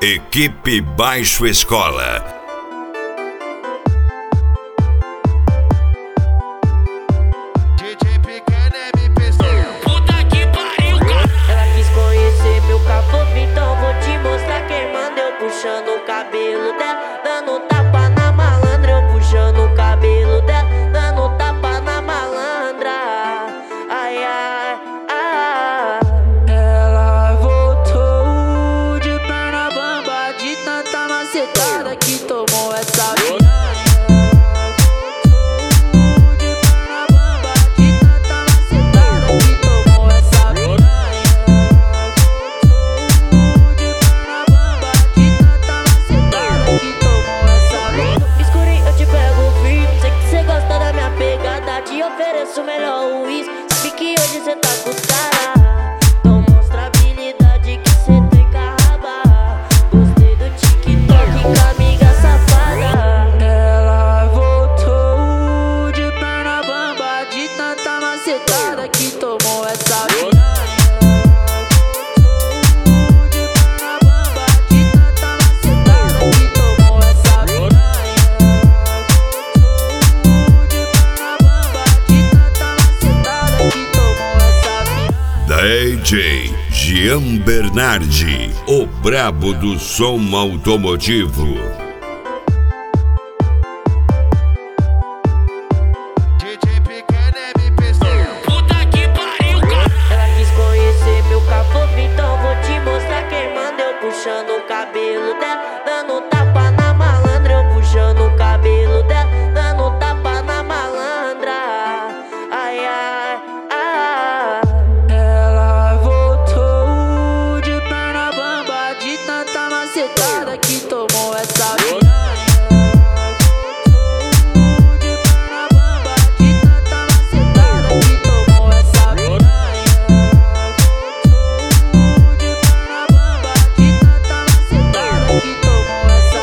Equipe Baixo Escola. Puta que pariu, cara. Ela quis conhecer meu cafofo, então vou te mostrar quem manda. Eu puxando o cabelo dela, dando tapa na malandra. Eu puxando o cabelo dela, dando tapa na malandra. Ai, ai, ai. Ela voltou de perna bamba, de tanta macetada que tomou essa piranha. Te ofereço o melhor uísque. Sabe que hoje cê tá com os cara. Então mostra a habilidade que cê tem com a raba. Gostei do TikTok com a amiga safada. Ela voltou de perna bamba, de tanta macetada que tomou essa piranha. DJ Jean Bernardi, o brabo do som automotivo. Puta que pariu, cara. Ela quis conhecer meu cafofo, então vou te mostrar quem manda. Eu puxando o cabelo dela, dando tapa na malandra. Eu puxando o cabelo dela, dando tapa na malandra. Ai, ai, ai. Ela voltou de perna bamba, de tanta macetada que tomou essa piranha.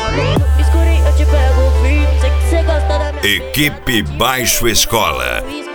Equipe Baixo Escola.